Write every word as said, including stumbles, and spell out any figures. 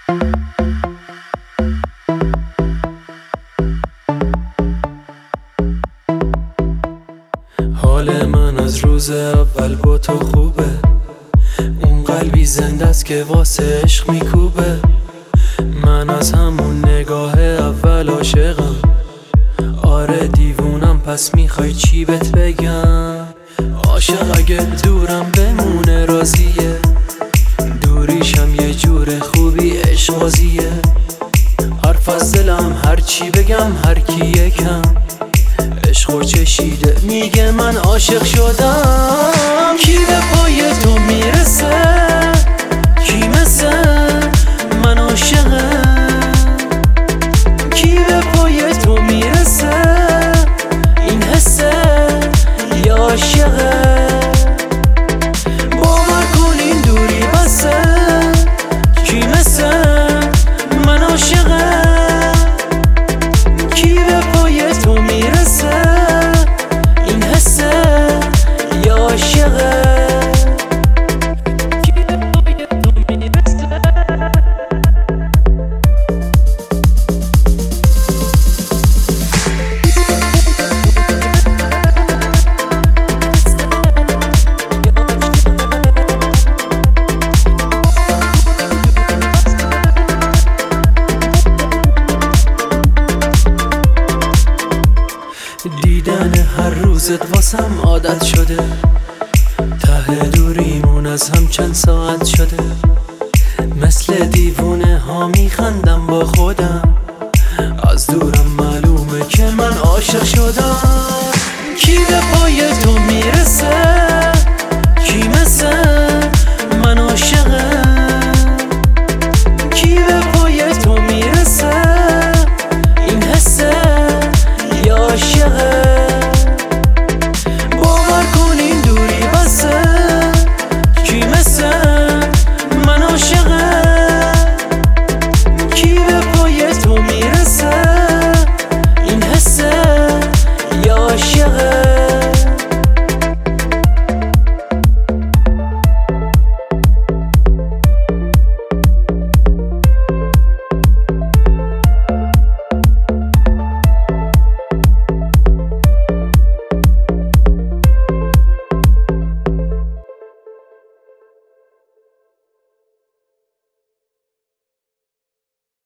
حال من از روز اول با تو خوبه، اون قلبی زنده است که واسه عشق میکوبه. من از همون نگاه اول عاشقم، آره دیوونم، پس میخوای چی بهت بگم؟ عاشق اگه دورم بمونه راضیه، دوریشم یه جور خوبی عشقازیه. حرف از دلم هر چی بگم هر کی یکم، عشق چشیده میگه من عاشق شدم. کی به پای تو میرسه، کی مثل من عاشقه؟ کی به پای تو میرسه، این حسه یا عاشقه؟ باور کن این دوری بسه، کی مثل من عاشقه؟ کی به پای تو میرسه، این حسه یا عاشقه؟ دیدن هر روزت واسم عادت شده، ته دوریمون از هم چند ساعت شده. مثل دیوونه ها میخندم با خودم، از دورم معلومه که من عاشق شدم. کی به پای تو میرسه،